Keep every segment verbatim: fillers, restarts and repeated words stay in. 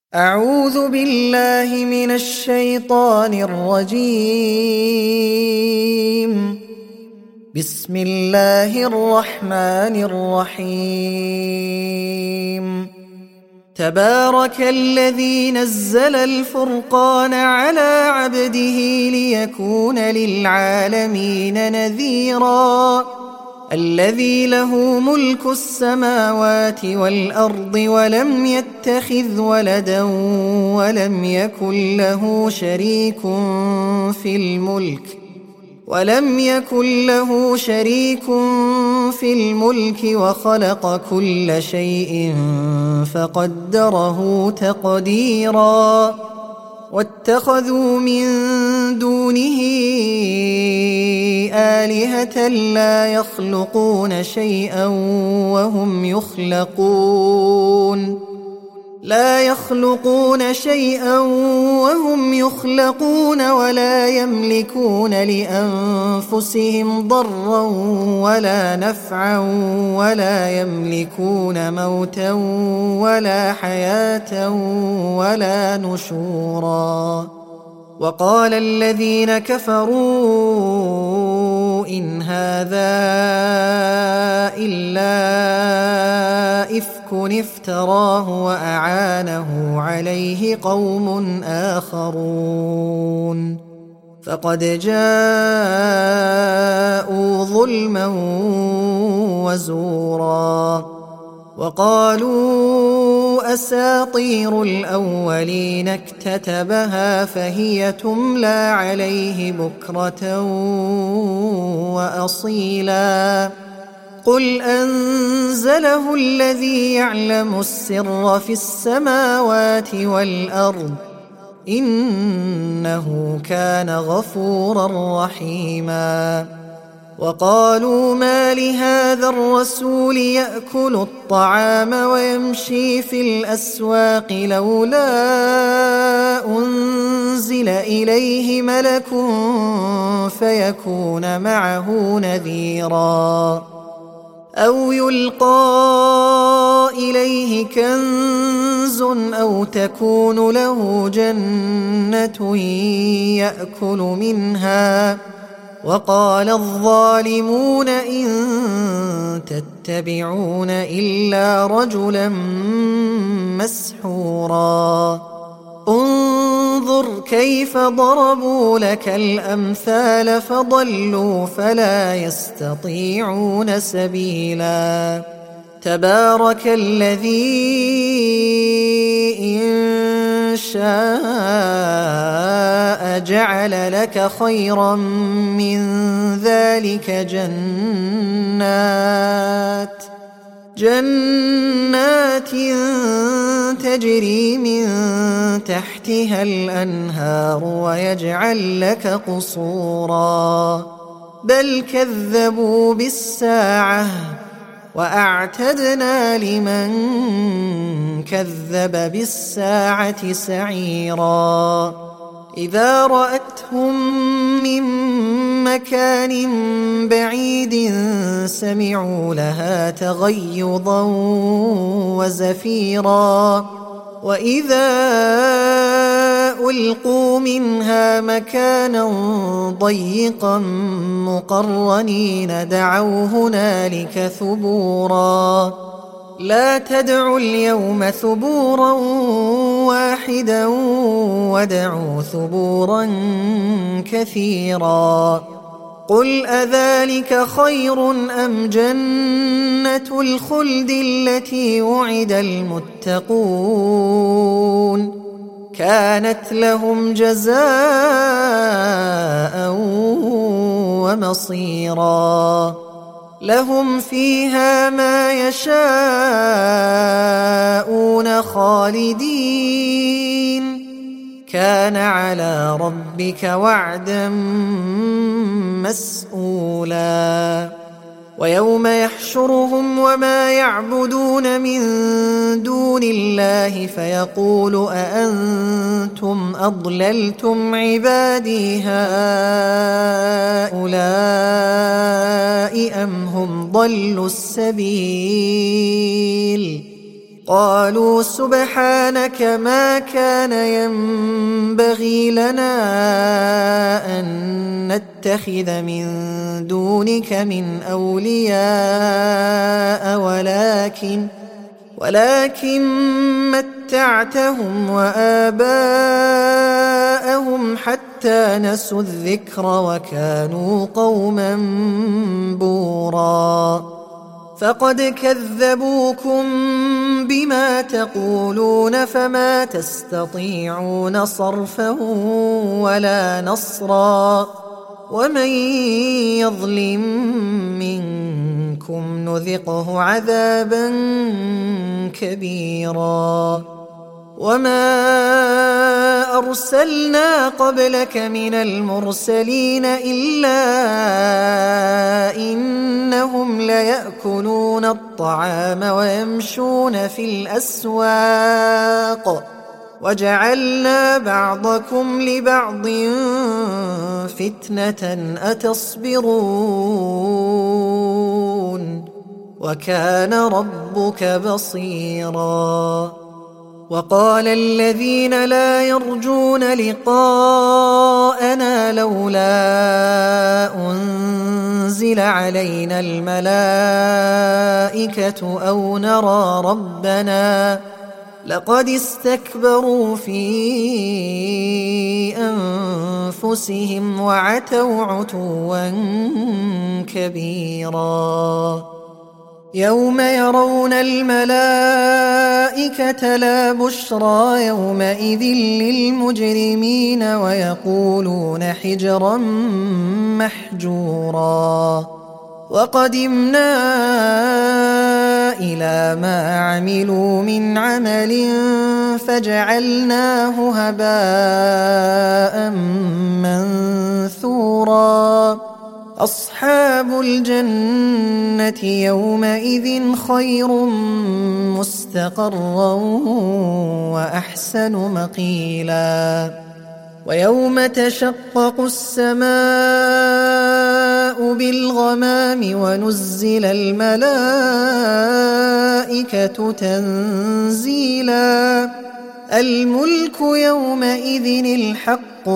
أعوذ بالله من الشيطان الرجيم. بسم الله الرحمن الرحيم. تبارك الذي نزل الفرقان على عبده ليكون للعالمين نذيرا. الذي له ملك السماوات والأرض ولم يتخذ ولدا ولم يكن له شريك في الملك ولم يكن له شريك في الملك وخلق كل شيء فقدره تقديرا. واتخذوا من دونه آلهة لا يخلقون شيئا وهم يخلقون لا يخلقون شيئا وهم يخلقون ولا يملكون لأنفسهم ضرا ولا نفعا ولا يملكون موتا ولا حياة ولا نشورا. وقال الذين كفروا إن هذا إلا إفك افتراه وأعانه عليه قوم آخرون فقد جاءوا ظلما وزورا. وقالوا أساطير الأولين اكتتبها فهي تملى عليه بكرة وأصيلا. قل أنزله الذي يعلم السر في السماوات والأرض إنه كان غفورا رحيما. وقالوا ما لهذا الرسول يأكل الطعام ويمشي في الأسواق لولا أنزل إليه ملك فيكون معه نذيرا أو يلقى إليه كنز أو تكون له جنة يأكل منها. وقال الظالمون إن تتبعون إلا رجلا مسحورا. انظر كيف ضربوا لك الأمثال فضلوا فلا يستطيعون سبيلا. تبارك الذي إن شاء جعل لك خيرا من ذلك جنات جنات تجري من تحتها الأنهار ويجعل لك قصورا بل كذبوا بالساعة وأعتدنا لمن كذب بالساعة سعيرا. إذا رأتهم من مكان بعيد سمعوا لها تغيظا وزفيرا. وإذا ألقوا منها مكانا ضيقا مقرنين دعوا هنالك ثبورا. لا تدعوا اليوم ثبورا واحدا ودعوا ثبورا كثيرا. قل أذلك خير أم جنة الخلد التي وعد المتقون كانت لهم جزاء ومصيرا. لهم فيها ما يشاءون خالدين كان على ربك وعدا مسئولا. ويوم يحشرهم وما يعبدون من دون الله فيقول أأنتم أضللتم عبادي هؤلاء أم هم ضلوا السبيل قالوا سبحانك ما كان ينبغي لنا أن نتخذ من دونك من أولياء ولكن ولكن متعتهم وآباءهم حتى نسوا الذكر وكانوا قوما بورا فقد كذبوكم بما تقولون فما تستطيعون صرفا ولا نصرا ومن يظلم منكم نذقه عذابا كبيرا وما أرسلنا قبلك من المرسلين إلا إنهم ليأكلون الطعام ويمشون في الأسواق وجعلنا بعضكم لبعض فتنة أتصبرون وكان ربك بصيرا وقال الذين لا يرجون لقاءنا لولا أنزل علينا الملائكة أو نرى ربنا لقد استكبروا في أنفسهم وعتوا عتوا كبيرا يوم يرون الملائكة لا بشرى يومئذ للمجرمين ويقولون حجرا محجورا وقدمنا إلى ما عملوا من عمل فجعلناه هباء منثورا أصحاب الجنة يومئذ خير مستقرا وأحسن مقيلا ويوم تشقق السماء بالغمام ونزل الملائكة تنزيلا الملك يومئذ الحق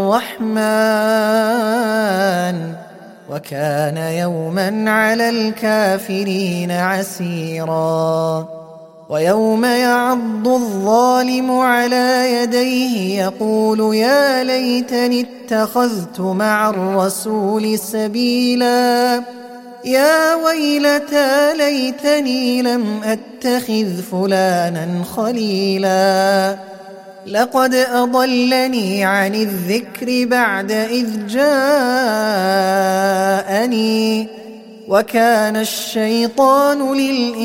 للرحمن وكان يوما على الكافرين عسيرا ويوم يعض الظالم على يديه يقول يا ليتني اتخذت مع الرسول سبيلا يا ويلتى ليتني لم أتخذ فلانا خليلا لقد أضلني عن الذكر بعد إذ جاءني وكان الشيطان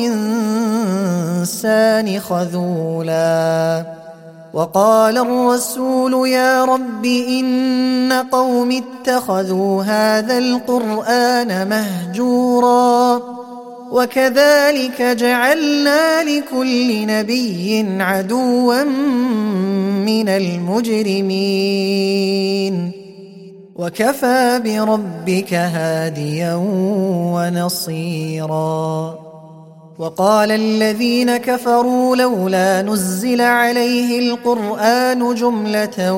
للإنسان خذولا وقال الرسول يا رب إن قوم اتخذوا هذا القرآن مهجورا وكذلك جعلنا لكل نبي عدوا من المجرمين وكفى بربك هاديا ونصيرا وقال الذين كفروا لولا نزل عليه القرآن جملة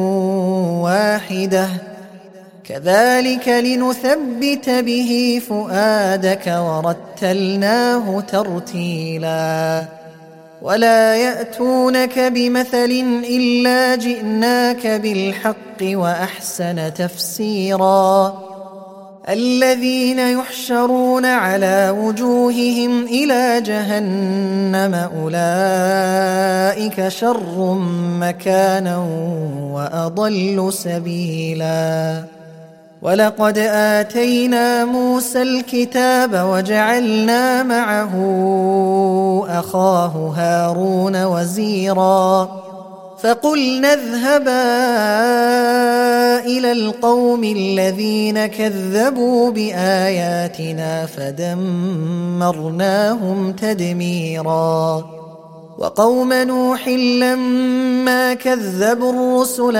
واحدة كذلك لنثبت به فؤادك ورتلناه ترتيلا ولا يأتونك بمثل إلا جئناك بالحق وأحسن تفسيرا الذين يحشرون على وجوههم إلى جهنم أولئك شر مكانا وأضل سبيلا ولقد آتينا موسى الكتاب وجعلنا معه أخاه هارون وزيرا فقلنا اذهبا إلى القوم الذين كذبوا بآياتنا فدمرناهم تدميرا وقوم نوح لما كذبوا الرسل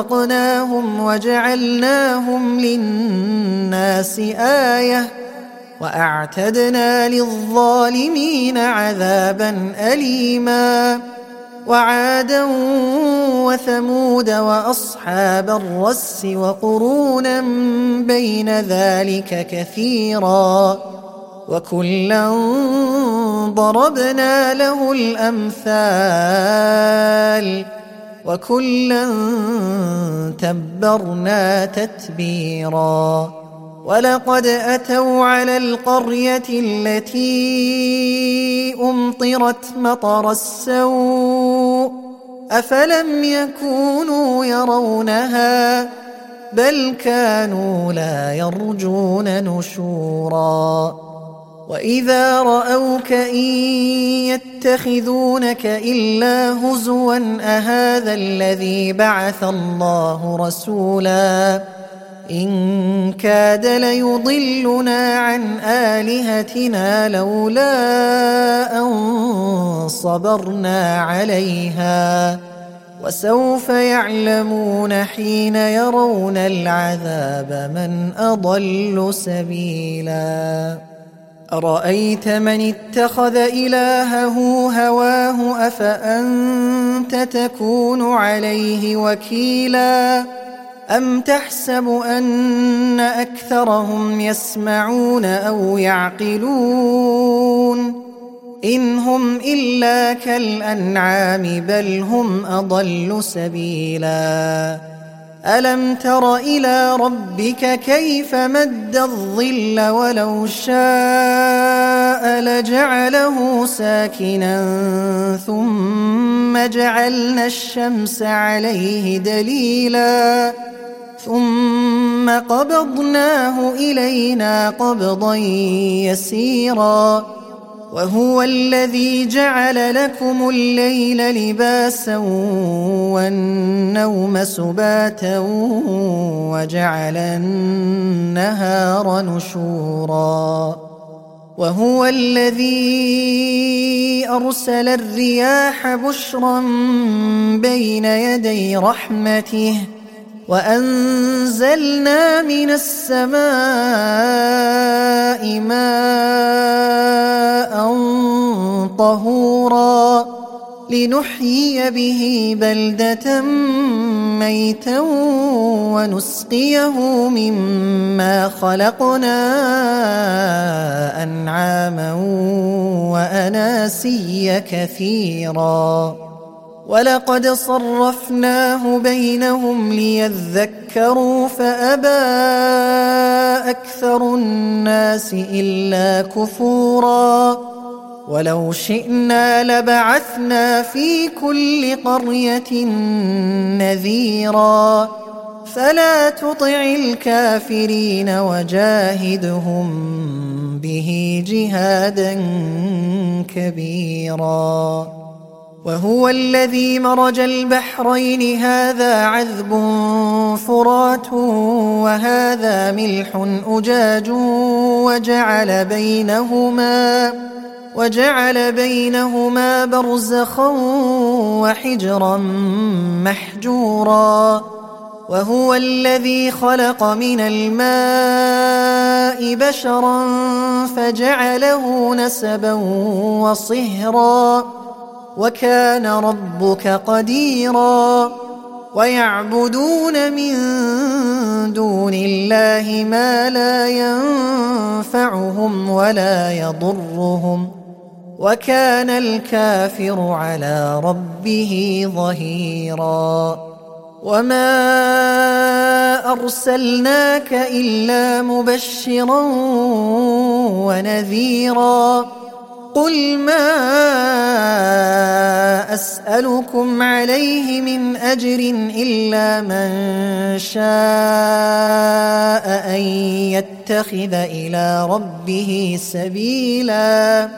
أغرقناهم وجعلناهم للناس آية وأعتدنا للظالمين عذابا أليما وعادا وثمود وأصحاب الرس وقرونا بين ذلك كثيرا وكلا ضربنا له الأمثال وكلا تبرنا تتبيرا ولقد أتوا على القرية التي أمطرت مطر السوء أفلم يكونوا يرونها بل كانوا لا يرجون نشورا وإذا رأوك إن يتخذونك إلا هزوا أهذا الذي بعث الله رسولا إن كاد ليضلنا عن آلهتنا لولا أن صبرنا عليها وسوف يعلمون حين يرون العذاب من أضل سبيلا أرأيت من اتخذ إلهه هواه أفأنت تكون عليه وكيلا أم تحسب أن أكثرهم يسمعون أو يعقلون إن هم إلا كالأنعام بل هم أضل سبيلا ألم تر إلى ربك كيف مد الظل ولو شاء لجعله ساكنا ثم جعلنا الشمس عليه دليلا ثم قبضناه إلينا قبضا يسيرا وهو الذي جعل لكم الليل لباسا والنوم سباتا وجعل النهار نشورا وهو الذي أرسل الرياح بشرا بين يدي رحمته وأنزلنا من السماء ماء طهورا لنحيي به بلدة ميتا ونسقيه مما خلقنا أنعاما وأناسيا كثيرا ولقد صرفناه بينهم ليذكروا فأبى أكثر الناس إلا كفورا ولو شئنا لبعثنا في كل قرية نذيرا فلا تطع الكافرين وجاهدهم به جهادا كبيرا وهو الذي مرج البحرين هذا عذب فرات وهذا ملح أجاج وجعل بينهما وجعل بينهما برزخا وحجرا محجورا وهو الذي خلق من الماء بشرا فجعله نسبا وصهرا وكان ربك قديرا ويعبدون من دون الله ما لا ينفعهم ولا يضرهم وكان الكافر على ربه ظهيرا وما أرسلناك إلا مبشرا ونذيرا قل ما أسألكم عليه من أجر إلا من شاء أن يتخذ إلى ربه سبيلا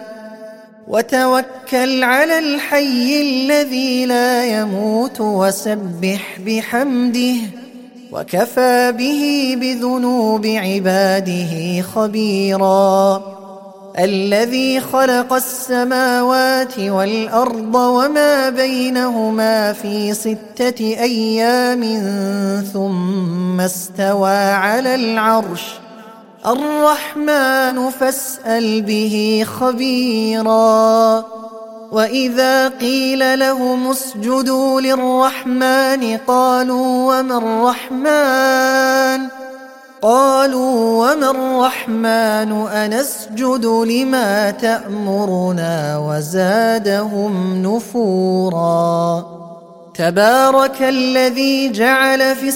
وتوكل على الحي الذي لا يموت وسبح بحمده وكفى به بذنوب عباده خبيرا الذي خلق السماوات والأرض وما بينهما في ستة أيام ثم استوى على العرش الرحمن فاسأل به خبيرا وإذا قيل لهم اسجدوا للرحمن قالوا وما الرحمن قالوا وما الرحمن أنسجد لما تأمرنا وزادهم نفورا تبارك الذي جعل في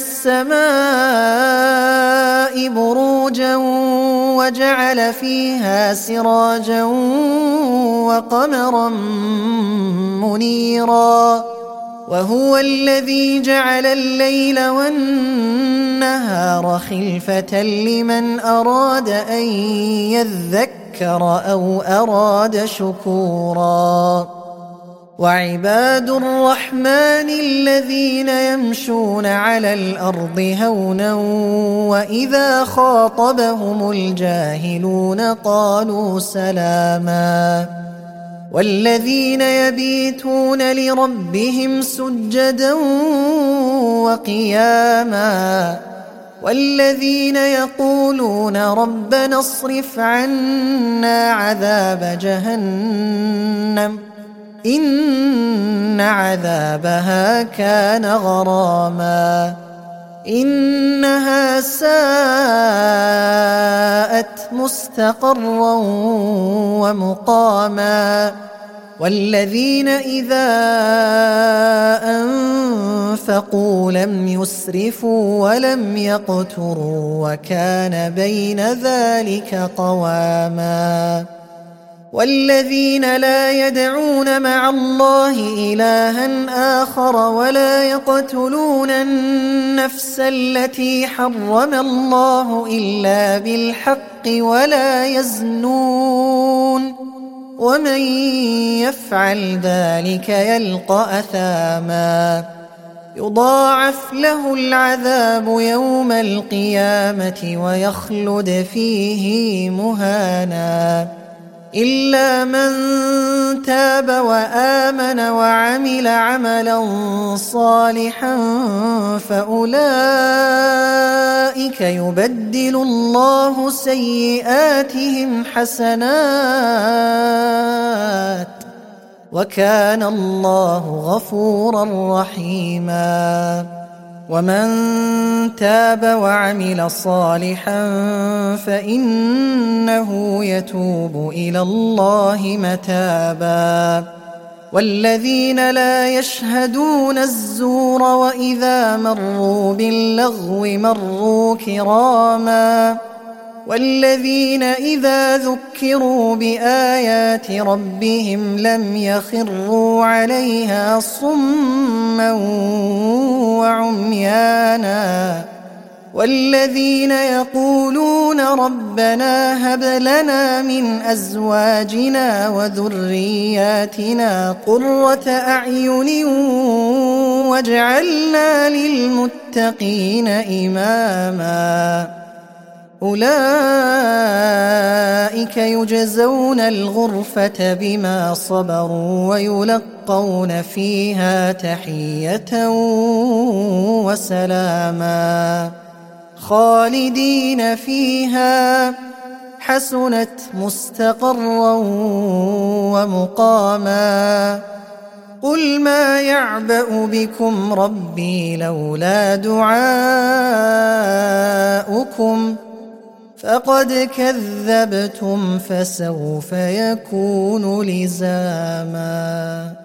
السماء بروجا وجعل فيها سراجا وقمرا منيرا وهو الذي جعل الليل والنهار خلفة لمن أراد أن يذكر أو أراد شكورا وعباد الرحمن الذين يمشون على الأرض هونا وإذا خاطبهم الجاهلون قالوا سلاما والذين يبيتون لربهم سجدا وقياما والذين يقولون ربنا اصرف عنا عذاب جهنم إن عذابها كان غراما إنها ساءت مستقرا ومقاما والذين إذا أنفقوا لم يسرفوا ولم يقتروا وكان بين ذلك قواما والذين لا يدعون مع الله إلها آخر ولا يقتلون النفس التي حرم الله إلا بالحق ولا يزنون ومن يفعل ذلك يلقى أثاما يضاعف له العذاب يوم القيامة ويخلد فيه مهانا إلا من تاب وآمن وعمل عملا صالحا فأولئك يبدل الله سيئاتهم حسنات وكان الله غفورا رحيما ومن تاب وعمل صالحا فإنه يتوب إلى الله متابا والذين لا يشهدون الزور وإذا مروا باللغو مروا كراما والذين إذا ذكروا بآيات ربهم لم يخروا عليها صما وعميانا والذين يقولون ربنا هب لنا من أزواجنا وذرياتنا قرة أعين واجعلنا للمتقين إماما أولئك يجزون الغرفة بما صبروا ويلقون فيها تحية وسلاما خالدين فيها حسنت مستقرا ومقاما قل ما يعبأ بكم ربي لولا دعاؤكم فقد كذبتم فسوف يكون لزاما.